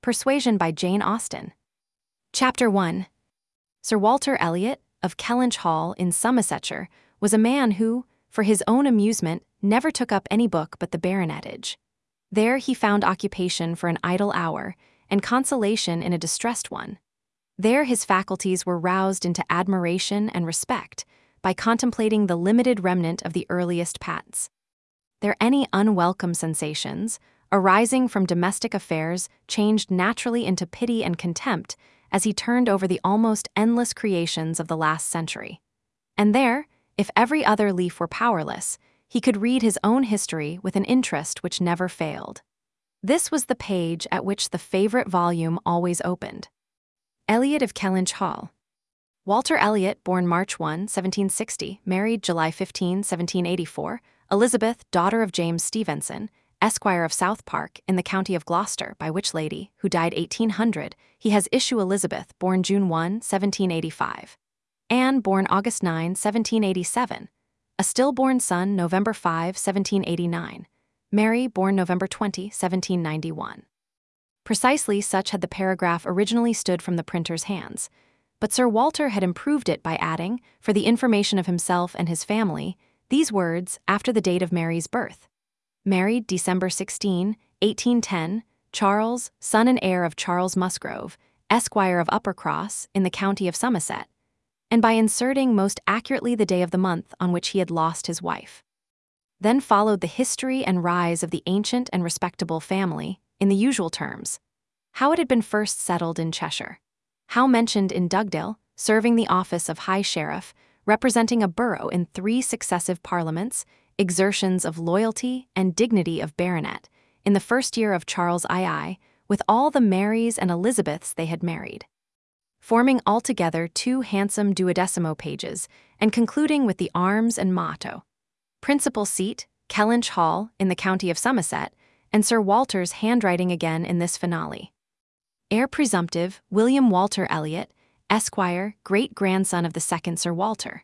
Persuasion by Jane Austen. Chapter 1. Sir Walter Elliot, of Kellynch Hall in Somersetshire, was a man who, for his own amusement, never took up any book but the Baronetage. There he found occupation for an idle hour, and consolation in a distressed one. There his faculties were roused into admiration and respect by contemplating the limited remnant of the earliest pats. There any unwelcome sensations, arising from domestic affairs, changed naturally into pity and contempt as he turned over the almost endless creations of the last century. And there, if every other leaf were powerless, he could read his own history with an interest which never failed. This was the page at which the favorite volume always opened. Elliot of Kellynch Hall. Walter Elliot, born March 1, 1760, married July 15, 1784, Elizabeth, daughter of James Stevenson, Esquire of South Park, in the county of Gloucester, by which lady, who died 1800, he has issue Elizabeth, born June 1, 1785. Anne, born August 9, 1787. A stillborn son, November 5, 1789. Mary, born November 20, 1791. Precisely such had the paragraph originally stood from the printer's hands, but Sir Walter had improved it by adding, for the information of himself and his family, these words after the date of Mary's birth. Married December 16, 1810, Charles, son and heir of Charles Musgrove, Esquire of Uppercross, in the county of Somerset, and by inserting most accurately the day of the month on which he had lost his wife. Then followed the history and rise of the ancient and respectable family, in the usual terms. How it had been first settled in Cheshire. How mentioned in Dugdale, serving the office of High Sheriff, representing a borough in 3 successive parliaments, exertions of loyalty and dignity of baronet, in the first year of Charles II, with all the Marys and Elizabeths they had married. Forming altogether 2 handsome 12mo pages, and concluding with the arms and motto. Principal seat, Kellynch Hall, in the county of Somerset, and Sir Walter's handwriting again in this finale. Heir presumptive, William Walter Elliot, Esquire, great-grandson of the second Sir Walter.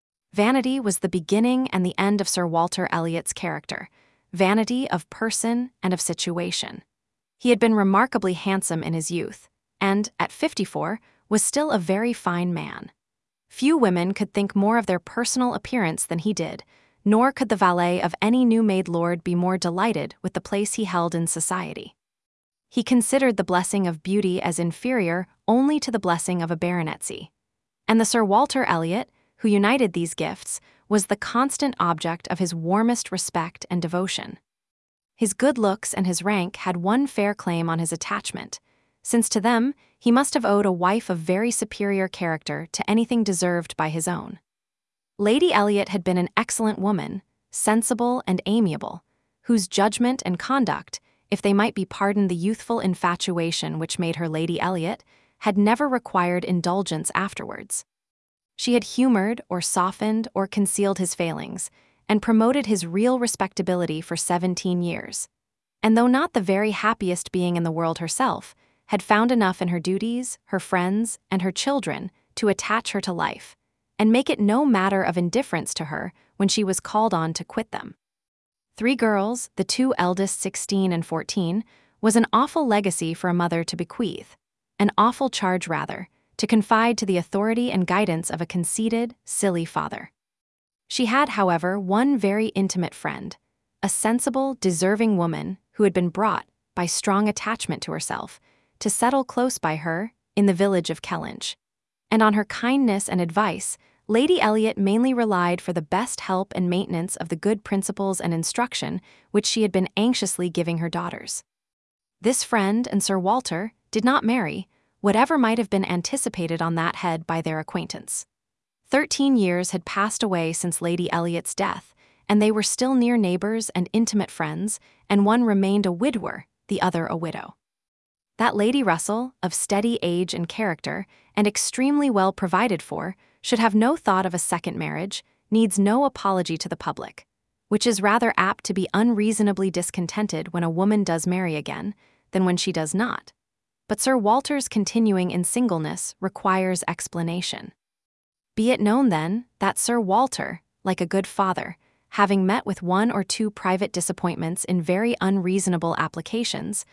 Vanity was the beginning and the end of Sir Walter Elliot's character, vanity of person and of situation. He had been remarkably handsome in his youth, and, at 54, was still a very fine man. Few women could think more of their personal appearance than he did, nor could the valet of any new-made lord be more delighted with the place he held in society. He considered the blessing of beauty as inferior only to the blessing of a baronetcy. And the Sir Walter Elliot, who united these gifts, was the constant object of his warmest respect and devotion. His good looks and his rank had one fair claim on his attachment, since to them he must have owed a wife of very superior character to anything deserved by his own. Lady Elliot had been an excellent woman, sensible and amiable, whose judgment and conduct, if they might be pardoned the youthful infatuation which made her Lady Elliot, had never required indulgence afterwards. She had humored or softened or concealed his failings, and promoted his real respectability for 17 years. And though not the very happiest being in the world herself, had found enough in her duties, her friends, and her children to attach her to life, and make it no matter of indifference to her when she was called on to quit them. 3 girls, the 2 eldest 16 and 14, was an awful legacy for a mother to bequeath, an awful charge rather, to confide to the authority and guidance of a conceited, silly father. She had, however, one very intimate friend, a sensible, deserving woman who had been brought, by strong attachment to herself, to settle close by her in the village of Kellynch. And on her kindness and advice, Lady Elliot mainly relied for the best help and maintenance of the good principles and instruction which she had been anxiously giving her daughters. This friend and Sir Walter did not marry, whatever might have been anticipated on that head by their acquaintance. 13 years had passed away since Lady Elliot's death, and they were still near neighbors and intimate friends, and one remained a widower, the other a widow. That Lady Russell, of steady age and character, and extremely well provided for, should have no thought of a second marriage, needs no apology to the public, which is rather apt to be unreasonably discontented when a woman does marry again, than when she does not. But Sir Walter's continuing in singleness requires explanation. Be it known then, that Sir Walter, like a good father, having met with 1 or 2 private disappointments in very unreasonable applications,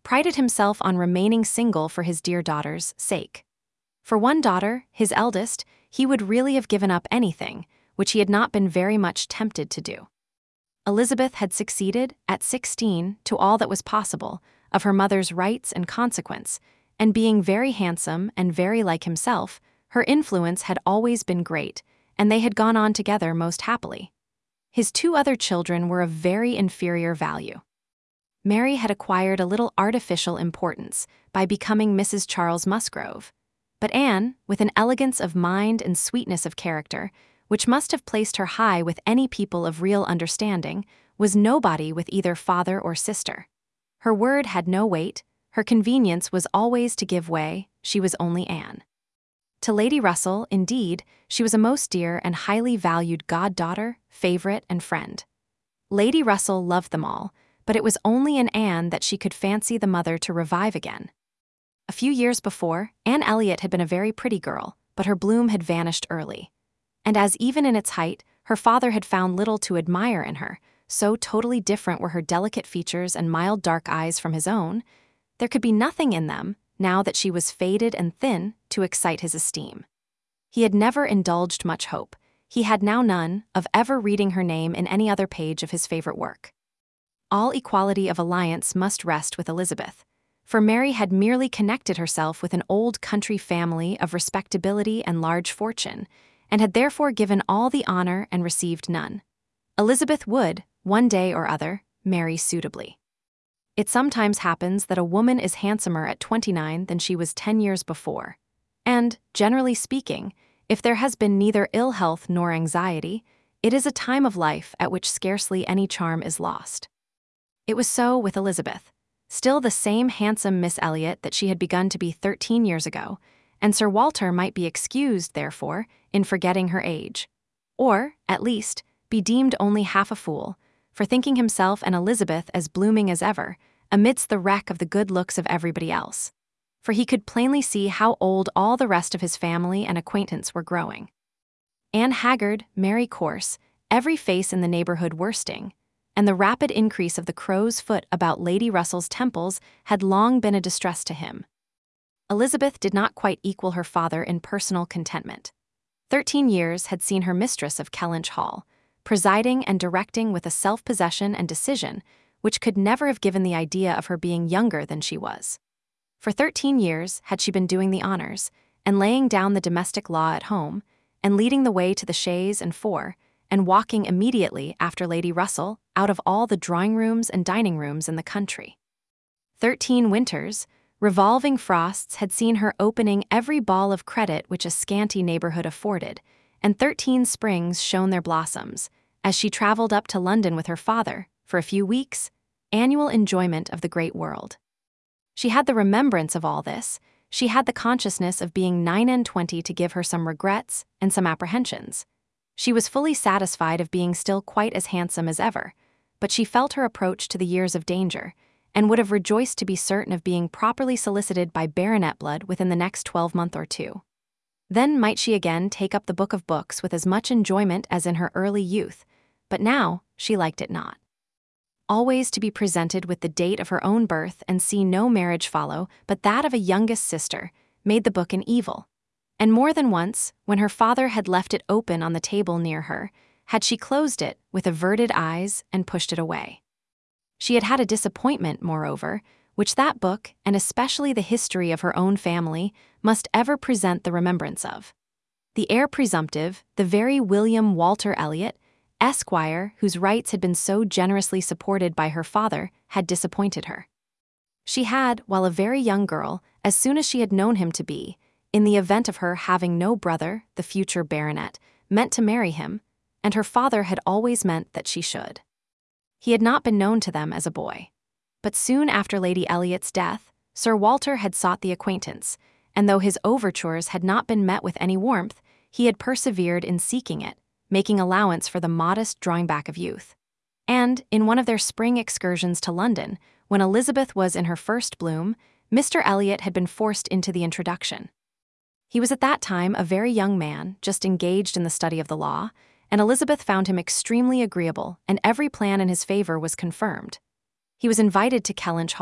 prided himself on remaining single for his dear daughter's sake. For one daughter, his eldest, he would really have given up anything, which he had not been very much tempted to do. Elizabeth had succeeded, at 16, to all that was possible, of her mother's rights and consequence, and being very handsome and very like himself, her influence had always been great, and they had gone on together most happily. His two other children were of very inferior value. Mary had acquired a little artificial importance by becoming Mrs. Charles Musgrove, but Anne, with an elegance of mind and sweetness of character, which must have placed her high with any people of real understanding, was nobody with either father or sister. Her word had no weight, her convenience was always to give way, she was only Anne. To Lady Russell, indeed, she was a most dear and highly valued goddaughter, favorite, and friend. Lady Russell loved them all, but it was only in Anne that she could fancy the mother to revive again. A few years before, Anne Elliot had been a very pretty girl, but her bloom had vanished early. And as even in its height, her father had found little to admire in her, so totally different were her delicate features and mild dark eyes from his own, there could be nothing in them, now that she was faded and thin, to excite his esteem. He had never indulged much hope, he had now none, of ever reading her name in any other page of his favorite work. All equality of alliance must rest with Elizabeth, for Mary had merely connected herself with an old country family of respectability and large fortune, and had therefore given all the honor and received none. Elizabeth would, one day or other, marry suitably. It sometimes happens that a woman is handsomer at 29 than she was 10 years before, and, generally speaking, if there has been neither ill health nor anxiety, it is a time of life at which scarcely any charm is lost. It was so with Elizabeth, still the same handsome Miss Elliot that she had begun to be 13 years ago, and Sir Walter might be excused, therefore, in forgetting her age, or, at least, be deemed only half a fool, for thinking himself and Elizabeth as blooming as ever, amidst the wreck of the good looks of everybody else. For he could plainly see how old all the rest of his family and acquaintance were growing. Anne haggard, Mary coarse, every face in the neighborhood worsting, and the rapid increase of the crow's foot about Lady Russell's temples had long been a distress to him. Elizabeth did not quite equal her father in personal contentment. 13 years had seen her mistress of Kellynch Hall, presiding and directing with a self-possession and decision which could never have given the idea of her being younger than she was. For 13 years had she been doing the honors, and laying down the domestic law at home, and leading the way to the chaise and four, and walking immediately after Lady Russell out of all the drawing-rooms and dining-rooms in the country. 13 winters, revolving frosts had seen her opening every ball of credit which a scanty neighborhood afforded, and 13 springs shone their blossoms, as she traveled up to London with her father, for a few weeks, annual enjoyment of the great world. She had the remembrance of all this, she had the consciousness of being 29 to give her some regrets and some apprehensions. She was fully satisfied of being still quite as handsome as ever, but she felt her approach to the years of danger, and would have rejoiced to be certain of being properly solicited by baronet blood within the next 12-month or two. Then might she again take up the book of books with as much enjoyment as in her early youth, but now she liked it not. Always to be presented with the date of her own birth and see no marriage follow but that of a youngest sister, made the book an evil. And more than once, when her father had left it open on the table near her, had she closed it with averted eyes and pushed it away. She had had a disappointment, moreover, which that book, and especially the history of her own family, must ever present the remembrance of. The heir presumptive, the very William Walter Elliot, Esquire, whose rights had been so generously supported by her father, had disappointed her. She had, while a very young girl, as soon as she had known him to be, in the event of her having no brother, the future baronet, meant to marry him, and her father had always meant that she should. He had not been known to them as a boy. But soon after Lady Elliot's death, Sir Walter had sought the acquaintance, and though his overtures had not been met with any warmth, he had persevered in seeking it, making allowance for the modest drawing back of youth. And, in one of their spring excursions to London, when Elizabeth was in her first bloom, Mr. Elliot had been forced into the introduction. He was at that time a very young man, just engaged in the study of the law, and Elizabeth found him extremely agreeable, and every plan in his favor was confirmed. He was invited to Kellynch Hall,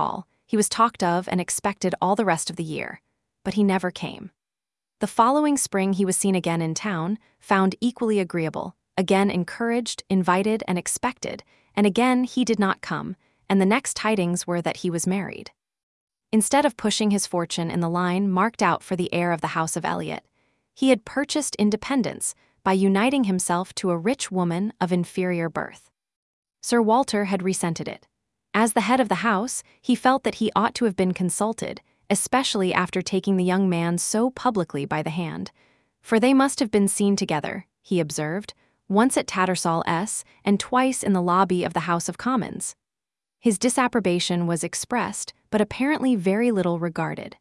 He was talked of and expected all the rest of the year, but he never came. The following spring he was seen again in town, found equally agreeable, again encouraged, invited, and expected, and again he did not come, and the next tidings were that he was married. Instead of pushing his fortune in the line marked out for the heir of the House of Elliot, he had purchased independence by uniting himself to a rich woman of inferior birth. Sir Walter had resented it. As the head of the house, he felt that he ought to have been consulted, especially after taking the young man so publicly by the hand. For they must have been seen together, he observed, once at Tattersall S. and twice in the lobby of the House of Commons. His disapprobation was expressed, but apparently very little regarded.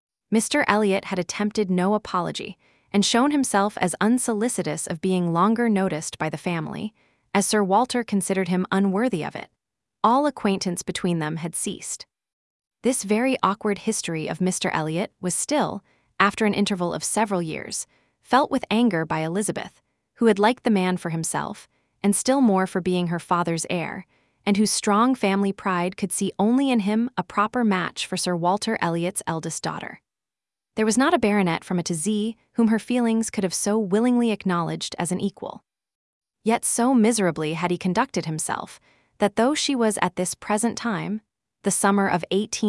Mr. Elliot had attempted no apology, and shown himself as unsolicitous of being longer noticed by the family, as Sir Walter considered him unworthy of it. All acquaintance between them had ceased. This very awkward history of Mr. Elliot was still, after an interval of several years, felt with anger by Elizabeth, who had liked the man for himself, and still more for being her father's heir, and whose strong family pride could see only in him a proper match for Sir Walter Elliot's eldest daughter. There was not a baronet from A to Z whom her feelings could have so willingly acknowledged as an equal. Yet so miserably had he conducted himself, that though she was at this present time, the summer of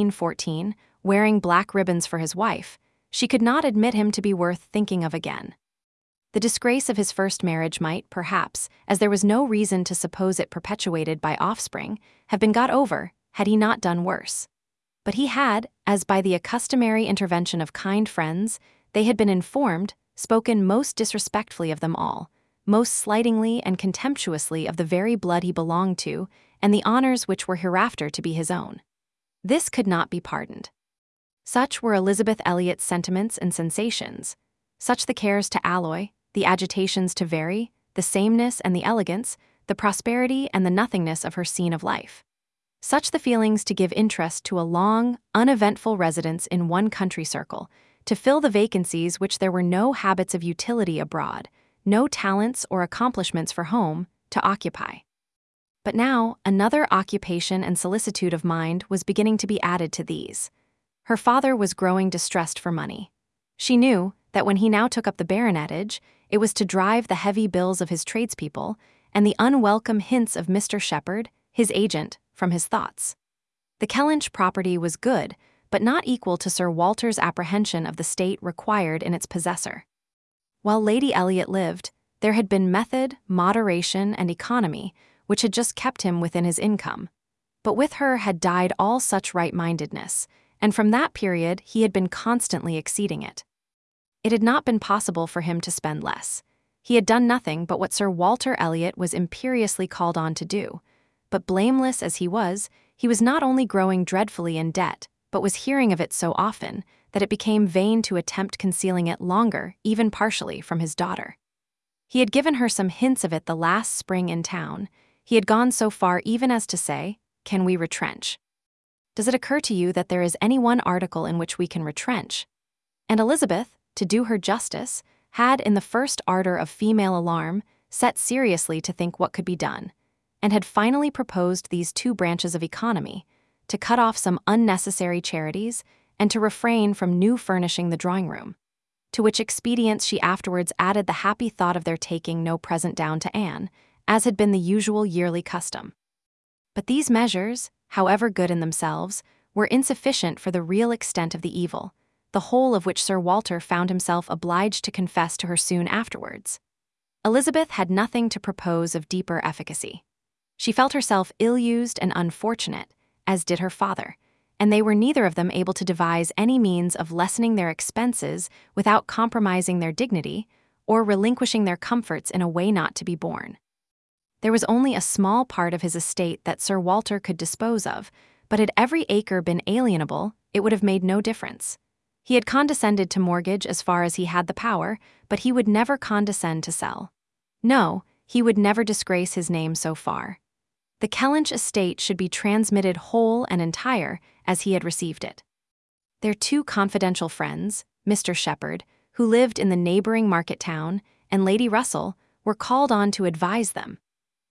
1814, wearing black ribbons for his wife, she could not admit him to be worth thinking of again. The disgrace of his first marriage might, perhaps, as there was no reason to suppose it perpetuated by offspring, have been got over had he not done worse. But he had, as by the customary intervention of kind friends, they had been informed, spoken most disrespectfully of them all, most slightingly and contemptuously of the very blood he belonged to, and the honors which were hereafter to be his own. This could not be pardoned. Such were Elizabeth Elliot's sentiments and sensations, such the cares to alloy, the agitations to vary, the sameness and the elegance, the prosperity and the nothingness of her scene of life. Such the feelings to give interest to a long, uneventful residence in one country circle, to fill the vacancies which there were no habits of utility abroad, no talents or accomplishments for home, to occupy. But now, another occupation and solicitude of mind was beginning to be added to these. Her father was growing distressed for money. She knew that when he now took up the baronetage, it was to drive the heavy bills of his tradespeople and the unwelcome hints of Mr. Shepherd, his agent, from his thoughts. The Kellynch property was good, but not equal to Sir Walter's apprehension of the state required in its possessor. While Lady Elliot lived, there had been method, moderation, and economy, which had just kept him within his income. But with her had died all such right-mindedness, and from that period he had been constantly exceeding it. It had not been possible for him to spend less. He had done nothing but what Sir Walter Elliot was imperiously called on to do, but blameless as he was not only growing dreadfully in debt, but was hearing of it so often that it became vain to attempt concealing it longer, even partially, from his daughter. He had given her some hints of it the last spring in town. He had gone so far even as to say, "Can we retrench? Does it occur to you that there is any one article in which we can retrench?" And Elizabeth, to do her justice, had, in the first ardor of female alarm, set seriously to think what could be done, and had finally proposed these two branches of economy, to cut off some unnecessary charities and to refrain from new furnishing the drawing-room, to which expedients she afterwards added the happy thought of their taking no present down to Anne, as had been the usual yearly custom. But these measures, however good in themselves, were insufficient for the real extent of the evil, the whole of which Sir Walter found himself obliged to confess to her soon afterwards. Elizabeth had nothing to propose of deeper efficacy. She felt herself ill-used and unfortunate, as did her father, and they were neither of them able to devise any means of lessening their expenses without compromising their dignity, or relinquishing their comforts in a way not to be borne. There was only a small part of his estate that Sir Walter could dispose of, but had every acre been alienable, it would have made no difference. He had condescended to mortgage as far as he had the power, but he would never condescend to sell. No, he would never disgrace his name so far. The Kellynch estate should be transmitted whole and entire as he had received it. Their two confidential friends, Mr. Shepherd, who lived in the neighboring market town, and Lady Russell, were called on to advise them.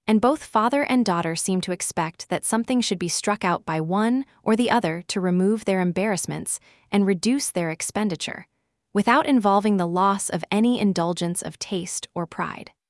and both father and daughter seem to expect that something should be struck out by one or the other to remove their embarrassments and reduce their expenditure, without involving the loss of any indulgence of taste or pride.